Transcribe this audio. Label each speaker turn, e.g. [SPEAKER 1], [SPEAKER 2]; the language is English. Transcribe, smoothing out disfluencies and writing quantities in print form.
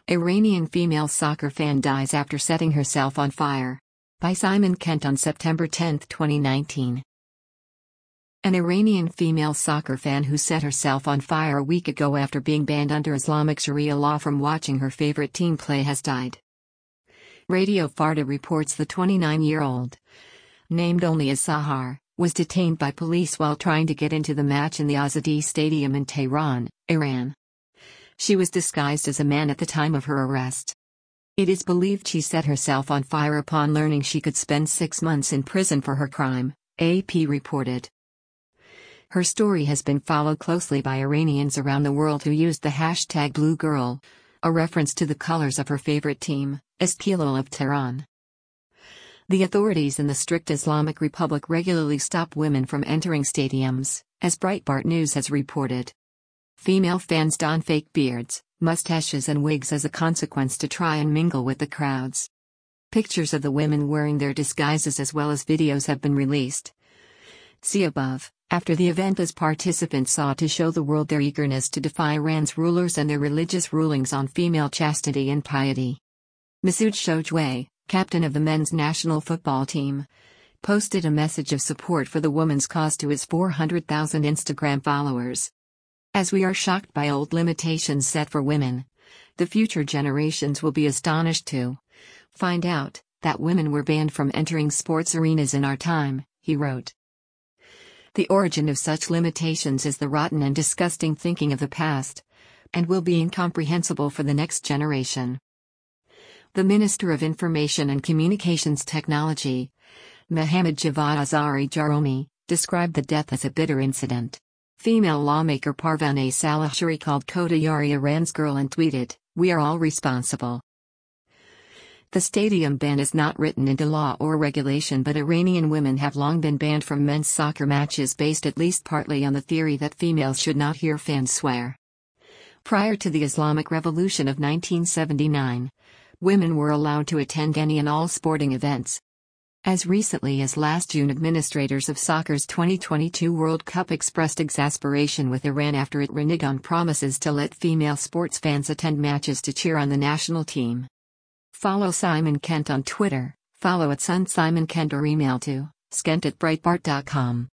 [SPEAKER 1] Iranian female soccer fan dies after setting herself on fire. By Simon Kent on September 10, 2019. An Iranian female soccer fan who set herself on fire a week ago after being banned under Islamic Sharia law from watching her favorite team play has died. Radio Farda reports the 29-year-old, named only as Sahar, was detained by police while trying to get into the match in the Azadi Stadium in Tehran, Iran. She was disguised as a man at the time of her arrest. It is believed she set herself on fire upon learning she could spend 6 months in prison for her crime, AP reported. Her story has been followed closely by Iranians around the world who used the hashtag #BlueGirl, a reference to the colors of her favorite team, Esquilal of Tehran. The authorities in the strict Islamic Republic regularly stop women from entering stadiums, as Breitbart News has reported. Female fans don fake beards, mustaches and wigs as a consequence to try and mingle with the crowds. Pictures of the women wearing their disguises as well as videos have been released. See above. After the event, as participants sought to show the world their eagerness to defy Iran's rulers and their religious rulings on female chastity and piety. Masoud Shojway, captain of the men's national football team, posted a message of support for the women's cause to his 400,000 Instagram followers. As we are shocked by old limitations set for women, the future generations will be astonished to find out that women were banned from entering sports arenas in our time, he wrote. The origin of such limitations is the rotten and disgusting thinking of the past, and will be incomprehensible for the next generation. The Minister of Information and Communications Technology, Mohammad Javad Azari Jaromi, described the death as a bitter incident. Female lawmaker Parvaneh Salahshari called Kotayari Iran's girl and tweeted, "We are all responsible." The stadium ban is not written into law or regulation, but Iranian women have long been banned from men's soccer matches based at least partly on the theory that females should not hear fans swear. Prior to the Islamic Revolution of 1979, women were allowed to attend any and all sporting events. As recently as last June, administrators of soccer's 2022 World Cup expressed exasperation with Iran after it reneged on promises to let female sports fans attend matches to cheer on the national team. Follow Simon Kent on Twitter, follow @SunSimonKent or email to skent@breitbart.com.